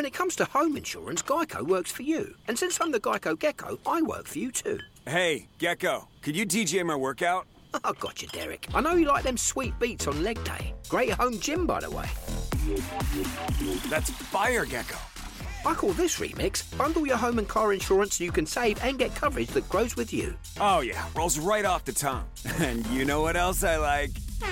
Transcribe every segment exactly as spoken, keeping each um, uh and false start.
When it comes to home insurance, Geico works for you. And since I'm the Geico Gecko, I work for you too. Hey, Gecko, could you D J my workout? I got you, Derek. I know you like them sweet beats on leg day. Great home gym, by the way. That's fire, Gecko. I call this remix, bundle your home and car insurance so you can save and get coverage that grows with you. Oh yeah, rolls right off the tongue. And you know what else I like?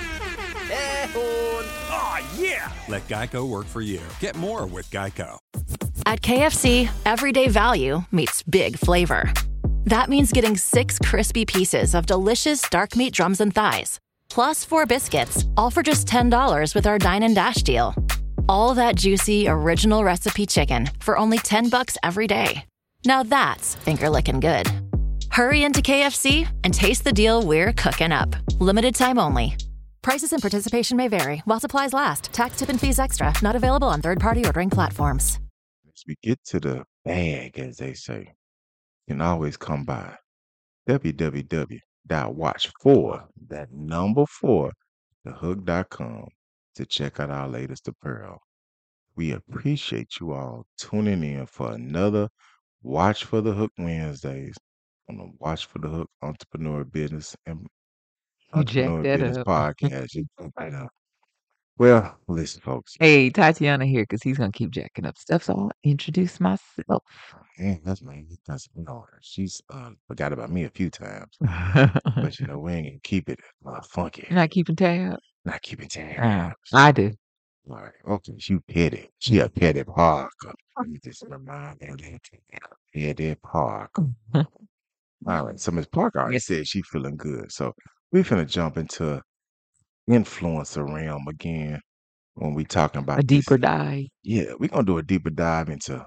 Air horn. Oh yeah! Let Geico work for you. Get more with Geico. At K F C, everyday value meets big flavor. That means getting six crispy pieces of delicious dark meat drums and thighs, plus four biscuits, all for just ten dollars with our Dine and Dash deal. All that juicy, original recipe chicken for only ten bucks every day. Now that's finger-licking good. Hurry into K F C and taste the deal we're cooking up. Limited time only. Prices and participation may vary while supplies last. Tax, tip, and fees extra. Not available on third-party ordering platforms. As we get to the bag, as they say, you can always come by w w w dot watch for that number four, the hook dot com to check out our latest apparel. We appreciate you all tuning in for another Watch for the Hook Wednesdays on the Watch for the Hook Entrepreneur Business and You jacked Entrepreneur that Business up. Podcast. You can right up. Well, listen, folks. Hey, Tatiana here because he's gonna keep jacking up stuff. So I'll introduce myself. Yeah, that's me. That's you know, she's uh, forgot about me a few times, but you know we ain't gonna keep it uh, funky. You're not keeping tab. Not keep it tabs. Uh, I do. All right, okay, she petty. She a petty Parker. Let me just remind her that petty Parker. All right, so Miss Parker already Yes. said she feeling good, so we finna jump into influencer realm again when we talking about A this. deeper dive. Yeah, we're gonna do a deeper dive into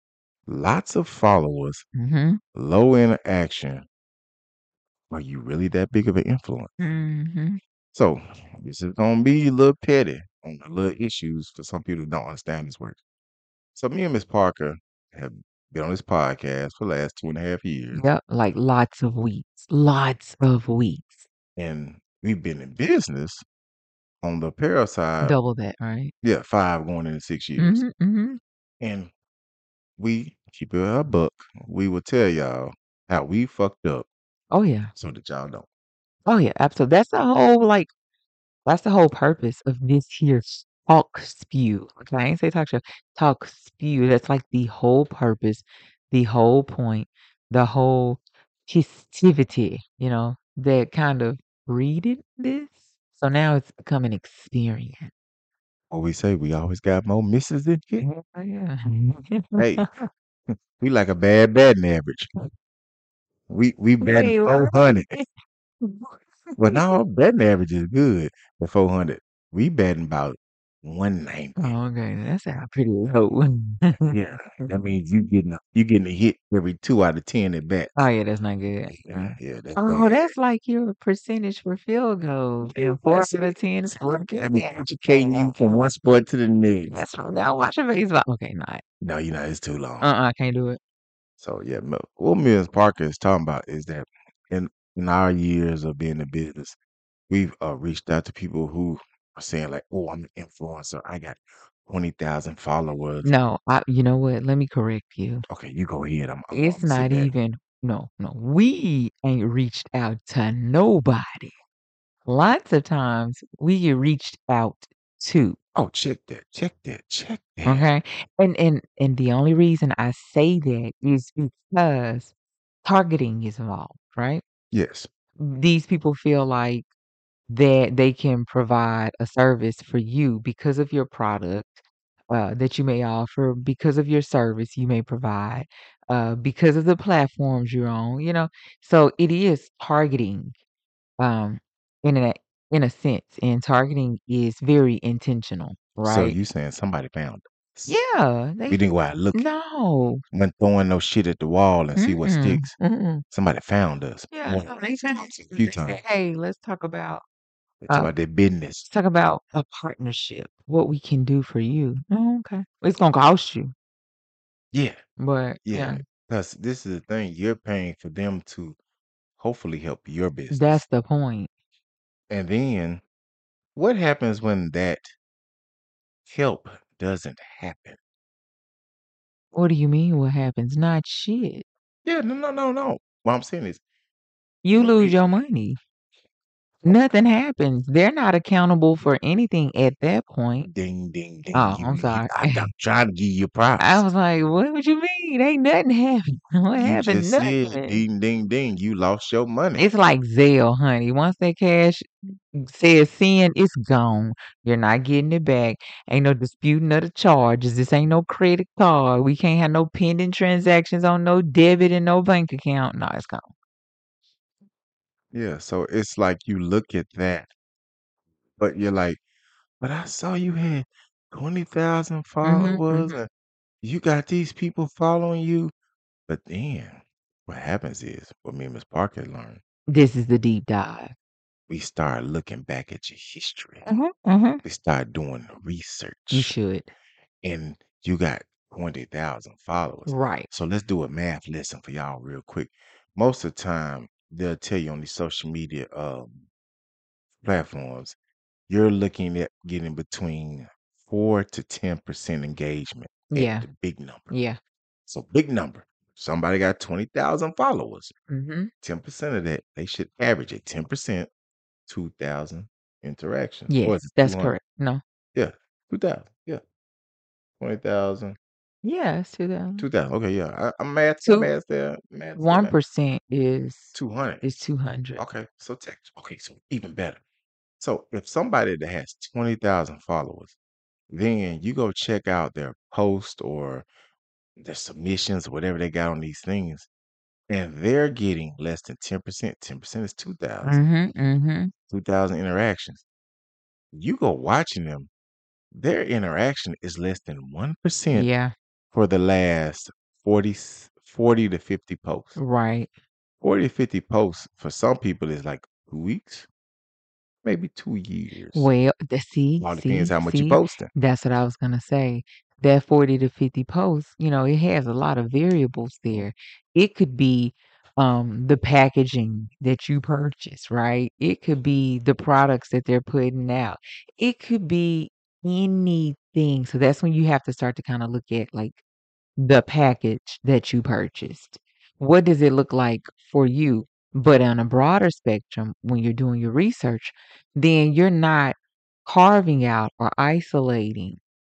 lots of followers, Mm-hmm. low interaction. Are you really that big of an influence? Mm-hmm. So this is gonna be a little petty on the little issues for some people who don't understand this work. So me and Miss Parker have been on this podcast for the last two and a half years, Yep, like lots of weeks. Lots of weeks. and we've been in business on the apparel side. Double that, right? Yeah, five going into six years, Mm-hmm. Mm-hmm. and we keep it a buck. We will tell y'all how we fucked up Oh yeah. so that y'all don't. Oh yeah, absolutely. That's the whole like that's the whole purpose of this here talk spew. Okay, I ain't say talk show. Talk spew. That's like the whole purpose, the whole point, the whole festivity, you know, that kind of breeded this. So now it's become an experience. What we say, we always got more misses than hits. Oh yeah. Hey, we like a bad batting average. We we batting Wait, four what? hundred. Well, no, batting average is good at four hundred. We batting about one ninety. Oh, okay. That sounds pretty low. Yeah, that means you getting a, you getting a hit every two out of ten at bat. Oh yeah, that's not good. Yeah, yeah, that's Oh, bad. that's like your percentage for field goals. Yeah, Yeah, four that's out of it. ten. That's what I mean, educating you from one sport to the next. That's what I'm watching baseball. Okay, not. No, you know, it's too long. Uh-uh, I can't do it. So yeah, no, what Miz Parker is talking about is that in in our years of being in business, we've uh, reached out to people who are saying like, "Oh, I'm an influencer. I got twenty thousand followers." No, I. You know what? Let me correct you. Okay, you go ahead. I'm, I'm, It's I'm sit not back. even. No, no. We ain't reached out to nobody. Lots of times we get reached out to. Oh, check that, check that, check that. Okay, and and and the only reason I say that is because targeting is involved, right? Yes. These people feel like that they can provide a service for you because of your product uh, that you may offer, because of your service you may provide, uh, because of the platforms you're on, you know. So it is targeting, um, in a in a sense, and targeting is very intentional, So right? you saying somebody found us? Yeah, We they didn't go out looking. no. Went throwing no shit at the wall and see what Mm-mm, sticks. mm-mm. Somebody found us. Yeah, One, no, they said a few they said, times. hey, let's talk about They talk uh, about their business. let's talk about a partnership, what we can do for you. Oh, okay. It's gonna cost you, Yeah, but yeah. yeah, Because this is the thing. You're paying for them to hopefully help your business. that's the point. And then what happens when that help doesn't happen? What do you mean what happens? Not shit. Yeah, no, no, no, no. What I'm saying is, You when lose we your money. Nothing happens. They're not accountable for anything at that point. ding, ding, ding, Oh, you, I'm you sorry. I, I'm trying to give you I props. was like, what would you mean? Ain't nothing happened. What You happened? just said Nothing. ding, ding, ding. You lost your money. It's like Zelle, honey. Once that cash says send, it's gone. You're not getting it back. Ain't no disputing of the charges. This ain't no credit card. We can't have no pending transactions on no debit and no bank account. No, it's gone. Yeah, so it's like you look at that, but you're like, but I saw you had twenty thousand hmm followers hmm and you got these people following you. But then what happens is, what me and Miss Parker learned, This is the deep dive. we start looking back at your history. hmm hmm We start doing You research, should. and you got twenty thousand followers. Right. So let's do a math lesson for y'all real quick. Most of the time, they'll tell you on these social media um, platforms, you're looking at getting between four to ten percent engagement at Yeah. the big number. Yeah. So big number. Somebody got twenty thousand followers. hmm ten percent of that, they should average at ten percent, two thousand interactions. Or is Yes, it that's two hundred? correct. No. Yeah, two thousand. Yeah, twenty thousand, Yeah, it's two thousand. two thousand. Okay, yeah. I, I'm math, Two math there. Math there, one math. percent is two hundred. is two hundred. Okay, so text. Okay, so even better. So if somebody that has twenty thousand followers, then you go check out their post or their submissions, whatever they got on these things, and they're getting less than ten percent. ten percent is two thousand. Mm-hmm. Mm-hmm. two thousand interactions. You go watching them, their interaction is less than one percent Yeah. for the last forty, forty to fifty posts. Right. forty to fifty posts for some people is like two weeks, maybe two years. Well, the, see, All depends see, how much you see, posting. that's what I was gonna say. That forty to fifty posts, you know, it has a lot of variables there. It could be um the packaging that you purchase, right? It could be the products that they're putting out. It could be anything. So that's when you have to start to kind of look at like the package that you purchased. What does it look like for you? But on a broader spectrum, when you're doing your research, then you're not carving out or isolating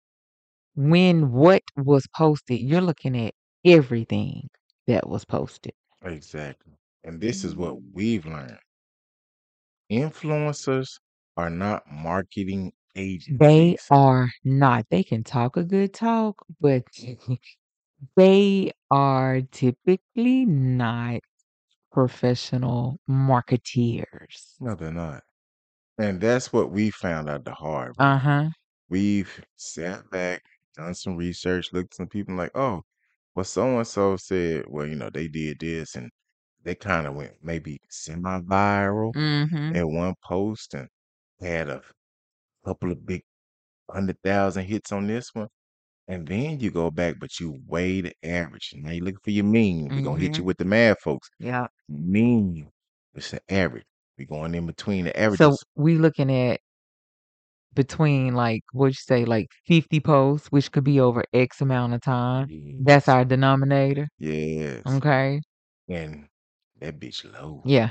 when what was posted. You're looking at everything that was posted. Exactly. And this is what we've learned. Influencers are not marketing They agencies. are not. They can talk a good talk, but they are typically not professional marketeers. No, they're not. And that's what we found out the hard way. Uh-huh. We've sat back, done some research, looked at some people like, oh, well, so and so said, well, you know, they did this and they kind of went maybe semi viral Mm-hmm. at one post and had a couple of big hundred thousand hits on this one. And then you go back, but you weigh the average. Now you're looking for your mean. We're gonna hit Mm-hmm. you with the math, folks. Yeah. Mean, it's the average. We're going in between the So averages. we looking at between like what you say, like fifty posts, which could be over X amount of time. That's Yes. our denominator. Yes. Okay. And that bitch low. Yeah.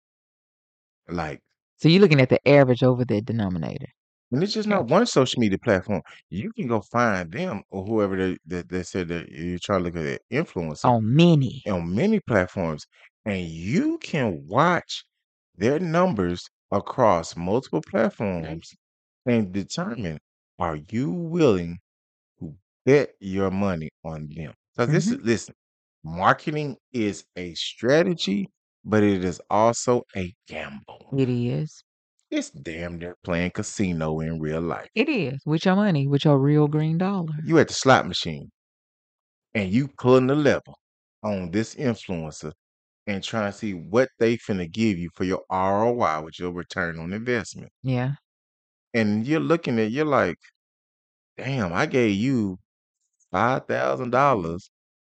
Like, So you're looking at the average over the denominator. and it's just Yeah. not one social media platform. You can go find them or whoever they, that, that said that you're trying to look at that influencer On many. on many platforms, and you can watch their numbers across multiple platforms and determine, are you willing to bet your money on them? Because this Mm-hmm. is, listen, marketing is a strategy, but it is also a gamble. It is. It's damn near playing casino in real life. It is. With your money, with your real green dollar. You at the slot machine and you pulling the lever on this influencer and trying to see what they finna give you for your R O I, with your return on investment. Yeah. And you're looking at, you're like, damn, I gave you five thousand dollars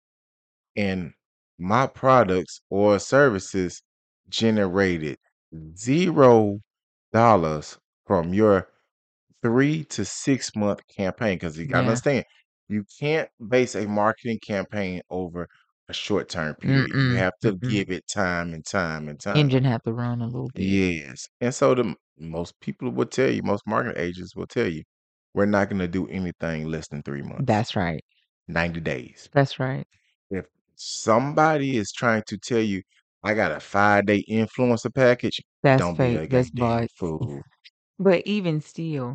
and my products or services generated zero dollars from your three to six month campaign. Because you gotta Yeah. understand, You can't base a marketing campaign over a short-term period. You Mm-mm, have to mm-mm. give it time and time and time. Engine have to run a little bit. Yes. And so the most people will tell you, most marketing agents will tell you, we're not gonna do anything less than three months, That's right. ninety days. That's right. If somebody is trying to tell you, I got a five-day influencer package, That's don't be fake. a That's goddamn bots. fool. But even still,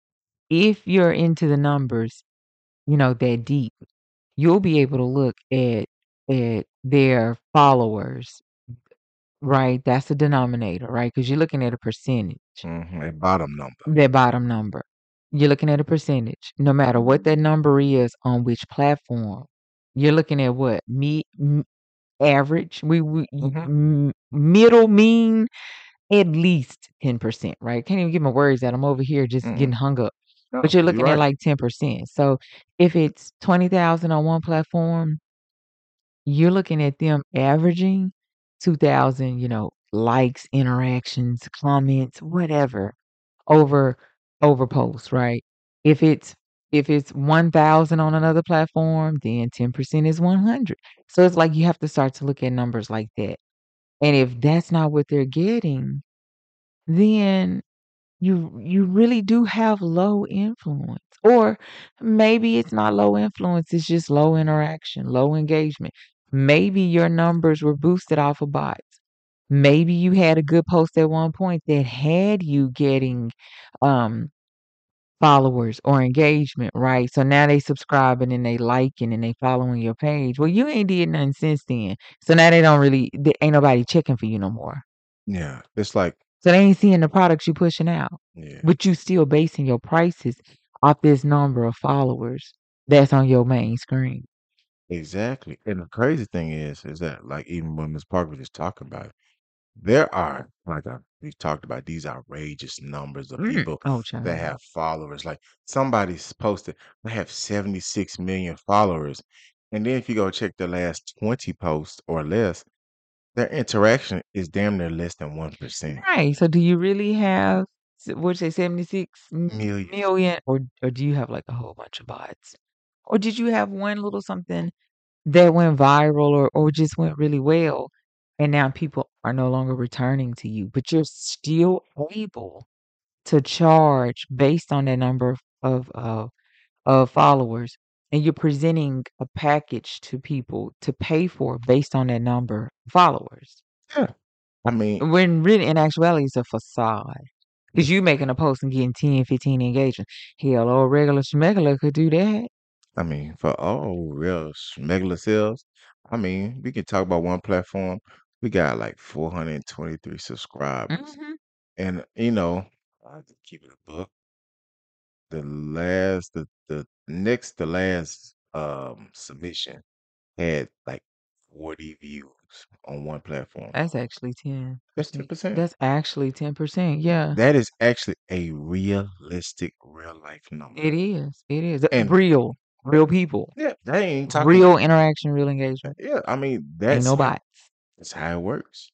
if you're into the numbers, you know, that deep, you'll be able to look at at their followers, right? That's the denominator, right? Because you're looking at a percentage, Mhm, a bottom number. their bottom number. You're looking at a percentage, no matter what that number is on which platform. You're looking at what me m- average. We, we y- Mhm. m- middle mean at least ten percent, right? Can't even get my words out. I'm over here just Mm-mm. getting hung up. No, But you're you're looking at right. like ten percent. So if it's twenty thousand on one platform, you're looking at them averaging two thousand, you know, likes, interactions, comments, whatever over over posts, right? If it's if it's one thousand on another platform, then ten percent is one hundred. So it's like you have to start to look at numbers like that. And if that's not what they're getting, then you you really do have low influence. Or maybe it's not low influence, it's just low interaction, low engagement. Maybe your numbers were boosted off of bots. Maybe you had a good post at one point that had you getting um followers or engagement, right? So now they subscribing and they liking and they following your page. Well, you ain't did nothing since then. So now they don't really, they, ain't nobody checking for you no more. Yeah. It's like, So they ain't seeing the products you pushing out. yeah, But you still basing your prices off this number of followers that's on your main screen. exactly. And the crazy thing is, is that like even when Miss Parker was just talking about it, there are like I, we talked about these outrageous numbers of Mm. people Oh, that child. have followers. Like somebody's posted, they have seventy-six million followers. And then if you go check the last twenty posts or less, their interaction is damn near less than one percent. Right. So do you really have, s- what'd you say, seventy-six m- Million. million? Or, or do you have like a whole bunch of bots? Or did you have one little something that went viral or, or just went really well? And now people are no longer returning to you, but you're still able to charge based on that number of, of, of of followers, and you're presenting a package to people to pay for based on that number of followers. Yeah. I mean, When really in actuality it's a facade. Because you making a post and getting ten, fifteen engagements. Hell, old regular schmegula could do that. I mean, for all real regular sales, I mean, we can talk about one platform. We got like four hundred twenty-three subscribers. hmm And you know, I just keep it a book. The last the the next to last um submission had like forty views on one platform. That's actually ten. That's ten percent. That's actually ten percent. Yeah, That is actually a realistic real life number. it is. It is. And Real. Real people. yeah, they ain't talking. Real interaction, real engagement. Yeah, I mean Ain't that's no how, bots. that's how it works.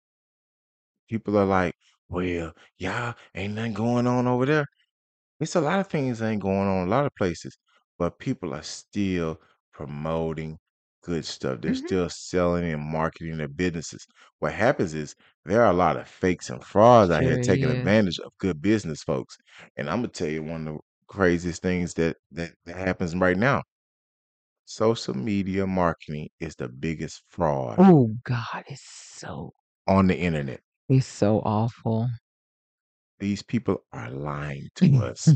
People are like, well, y'all ain't nothing going on over there. It's a lot of things ain't going on in a lot of places, but people are still promoting good stuff. They're hmm still selling and marketing their businesses. What happens is there are a lot of fakes and frauds out here Sure taking is. advantage of good business folks. And I'm gonna tell you one of the craziest things that that, that happens right now. Social media marketing is the biggest fraud Oh God, it's so on the internet. it's so awful. These people are lying to us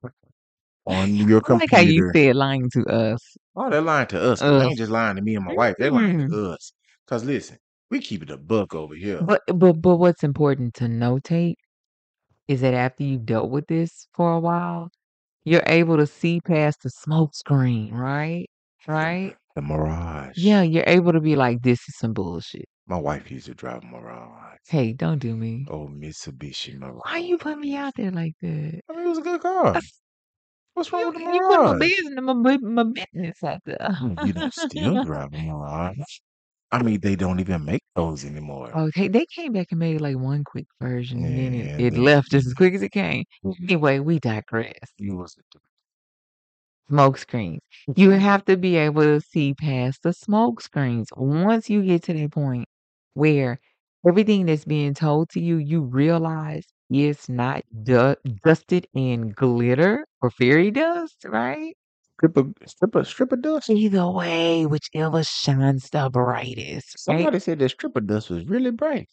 on your I like how you computer. said lying to us. Oh, they're lying to us, but they Us. ain't just lying to me and my wife. They're lying Mm. to us. Cause listen, we keep it a buck over here. But but but what's important to notate is that after you've dealt with this for a while, you're able to see past the smoke screen, right? Right? The Mirage. Yeah, you're able to be like, this is some bullshit. My wife used to drive a Mirage. Hey, don't do me. Oh, Mitsubishi Mirage. Why you put me out there like that? I mean, it was a good car. What's wrong You, with the you put my Mirage? business, my, bu- my business out there. Mm, You don't still drive a Mirage. I mean, they don't even make those anymore. Okay, they came back and made like one quick version, and then it, Yeah, it they- left just as quick as it came. Mhm. Anyway, we digress. You was Smoke screens. You have to be able to see past the smoke screens. Once you get to that point where everything that's being told to you, you realize it's not du- dusted in glitter or fairy dust, right? Stripper, stripper, stripper dust. Either way, whichever shines the brightest, right? Somebody said that stripper dust was really bright.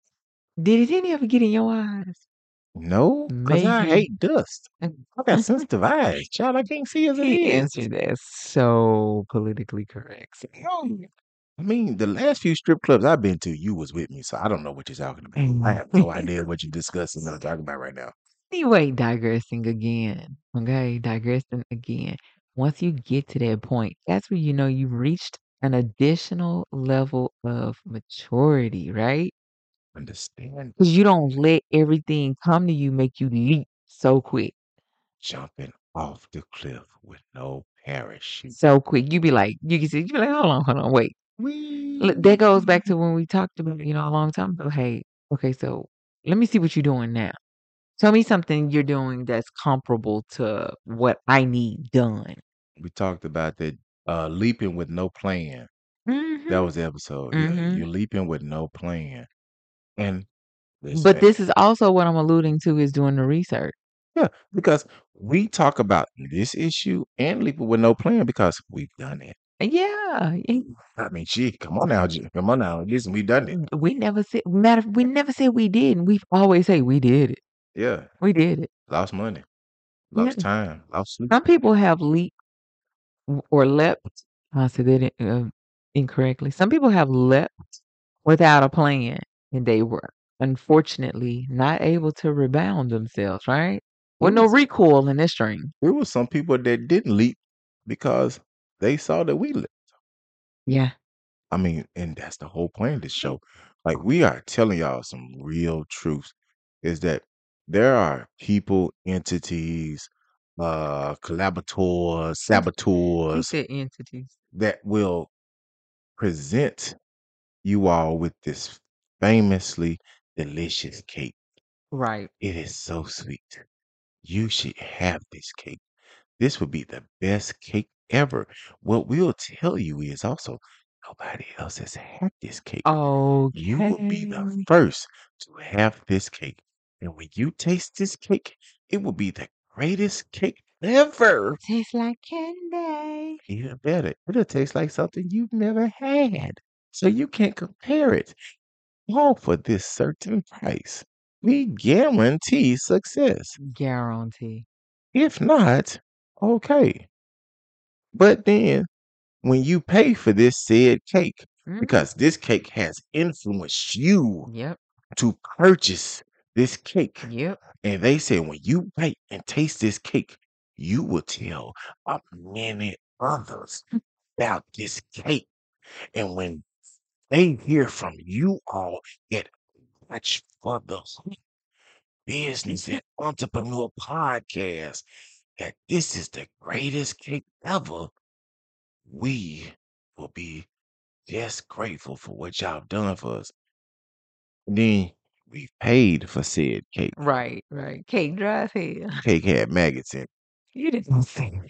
Did it ever get in your eyes? No, because Make I you. hate dust. I got sensitive eyes, child. I can't see as it He is. answered that so politically correct. No. I mean, the last few strip clubs I've been to, you was with me, so I don't know what you're talking about. I have no idea what you're discussing or talking about right now. Anyway, digressing again. Okay, digressing again. Once you get to that point, that's where you know you've reached an additional level of maturity, right? Understand? Because you don't let everything come to you make you leap so quick. Jumping off the cliff with no parachute. So quick. You be like, you can see, you be like, hold on, hold on, wait. Look, that goes back to when we talked about, you know, a long time ago. Hey, okay, so let me see what you're doing now. Tell me something you're doing that's comparable to what I need done. We talked about that uh leaping with no plan. That Mm-hmm. was the episode. Yeah, Mm-hmm. you're leaping with no plan. And But listen, this is also what I'm alluding to is doing the research. yeah, because we talk about this issue and leaping with no plan because we've done it. Yeah. I mean, gee, come on now, G- come on now. Listen, we've done it. We never said matter we never said we didn't. We always say we did it. Yeah, We did it. lost money, Yeah. lost time, lost sleep. Some people have leaped or leapt. I said that uh, incorrectly. Some people have leapt without a plan, and they were unfortunately not able to rebound themselves, right? With It no was, recoil in this string. there was some people that didn't leap because they saw that we leaped. Yeah. I mean, and that's the whole point of this show. Like, we are telling y'all some real truths. Is that there are people, entities, uh, collaborators, He saboteurs said entities. that will present you all with this famously delicious cake. Right. It is so sweet. You should have this cake. This would be the best cake ever. What we'll tell you is also nobody else has had this cake. You will be the Okay. first to have this cake. And when you taste this cake, it will be the greatest cake ever. Tastes like candy. Even better, it'll taste like something you've never had. So you can't compare it. All for this certain price. We guarantee success. Guarantee. If not, okay. But then when you pay for this said cake, Mhm. because this cake has influenced you Yep. to purchase this cake, Yep. and they say when you bite and taste this cake, you will tell a many others about this cake. And when they hear from you all at Watch for the Hook Business and Entrepreneur Podcast that this is the greatest cake ever, we will be just grateful for what y'all done for us. Then we paid for said cake. Right. Right. Cake dry as hell. Cake had maggots in it. You didn't say that.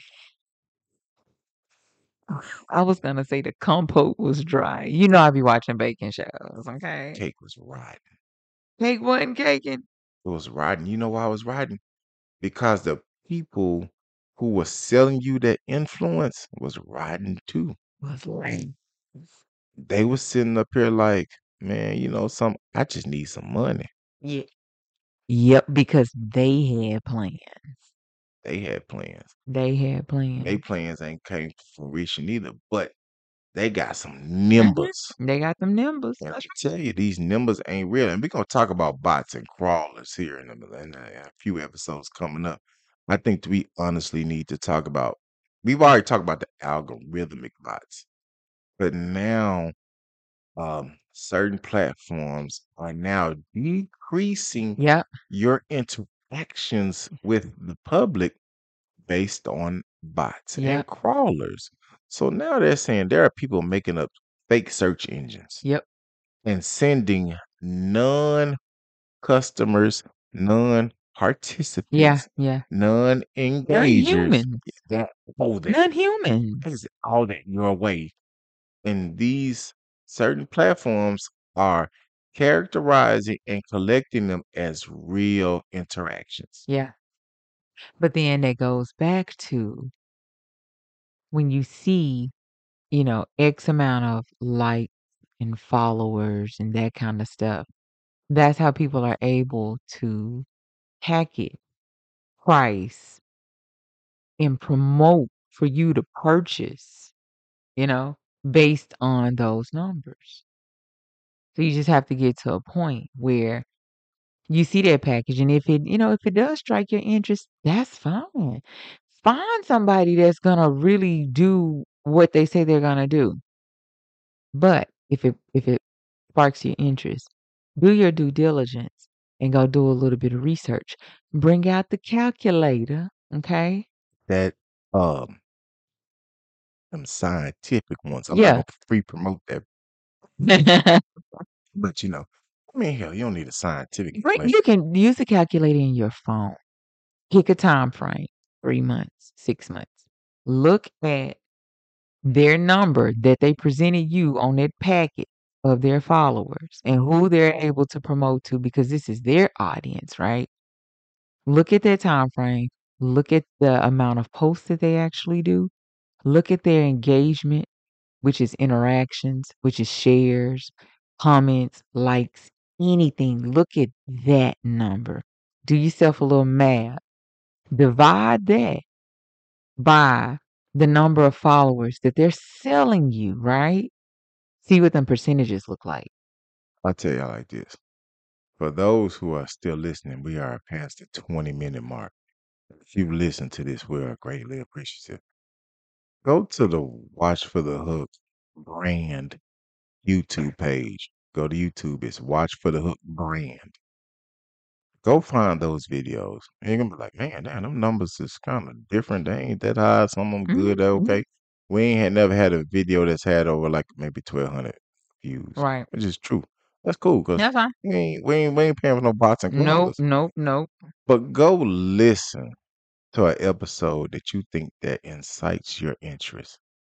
I was gonna say the compote was dry. You know I be watching baking shows, okay? Cake was rotten. Cake wasn't caking. It was rotten. You know why it was rotten? Because the people who were selling you that influence was rotten too. Was lame. They was sitting up here like, man, you know, some I just need some money. Yeah. Yep, because they had plans. They had plans. They had They plans. plans ain't came to fruition either, but they got some numbers. They got them numbers. And I can tell you, these numbers ain't real. And we're gonna talk about bots and crawlers here in a, in a, a few episodes coming up. I think we honestly need to talk about. We've already talked about the algorithmic bots, but now um, certain platforms are now decreasing Yep. your interactions with the public based on bots and Yep. crawlers. So now they're saying there are people making up fake search engines Yep. and sending non customers, non Yeah, participants, yeah. non-engagers. Non-humans. That all that Non-humans. is all that your way. And these certain platforms are characterizing and collecting them as real interactions. Yeah. But then that goes back to when you see, you know, X amount of likes and followers and that kind of stuff. That's how people are able to hack it, price, and promote for you to purchase, you know, based on those numbers. So you just have to get to a point where you see that package, and if it, you know, if it does strike your interest, that's fine. Find somebody that's gonna really do what they say they're gonna do. But if it if it sparks your interest, do your due diligence and go do a little bit of research. Bring out the calculator, okay? That um them scientific ones. I'm not Yeah. gonna free promote that, but you know, I mean, hell, you don't need a scientific Bring, explanation. you can use the calculator in your phone. Pick a time frame, three months, six months. Look at their number that they presented you on that packet of their followers and who they're able to promote to because this is their audience, right? Look at their time frame. Look at the amount of posts that they actually do. Look at their engagement, which is interactions, which is shares, comments, likes, anything. Look at that number. Do yourself a little math. Divide that by the number of followers that they're selling you, right? See what them percentages look like. I'll tell y'all like this. For those who are still listening, we are past the twenty minute mark. If you've listened to this, we are greatly appreciative. Go to the Watch for the Hook brand YouTube page. Go to YouTube. It's Watch for the Hook brand. Go find those videos. And you're gonna be like, man, damn, them numbers is kind of different. They ain't that high. Some of them good. They're Mhm. okay. We ain't had never had a video that's had over like maybe twelve hundred views, Right. which is true. That's cool because That's fine. we ain't, we, ain't, we ain't paying for no bots and Nope, koalas. nope, nope. But go listen to an episode that you think that incites your interest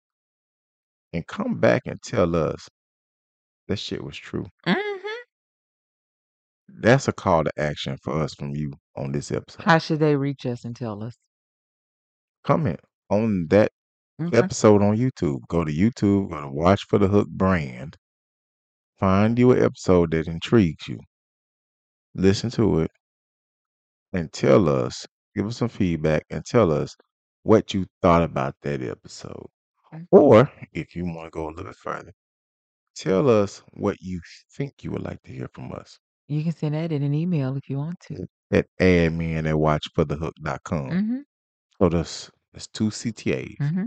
and come back and tell us that shit was true. hmm That's a call to action for us from you on this episode. How should they reach us and tell us? Comment on that Okay. episode on YouTube. Go to YouTube, go to Watch for the Hook brand. Find you an episode that intrigues you. Listen to it and tell us, give us some feedback and tell us what you thought about that episode. Okay. Or if you want to go a little bit further, tell us what you think you would like to hear from us You can send that in an email if you want to. at admin at watch for the hook dot com. Mm-hmm. So that's, that's two C T As. Mm-hmm.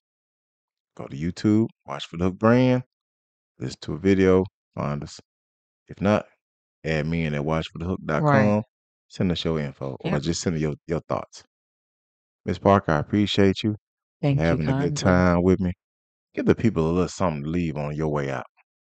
Go to YouTube, Watch for the Hook brand, listen to a video, find us. If not, admin at watch for the hook dot com. Right. Send us your info or Yep. just send us your, your thoughts. Miss Parker, I appreciate you Thank you having a good kindly. time with me. Give the people a little something to leave on your way out.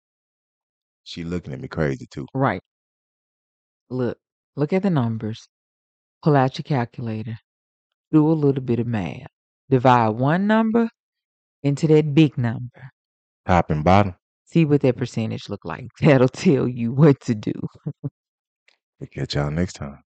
She looking at me crazy too. Right. Look, look at the numbers. Pull out your calculator. Do a little bit of math. Divide one number into that big number. Top and bottom. See what that percentage look like. That'll tell you what to do. We'll catch y'all next time.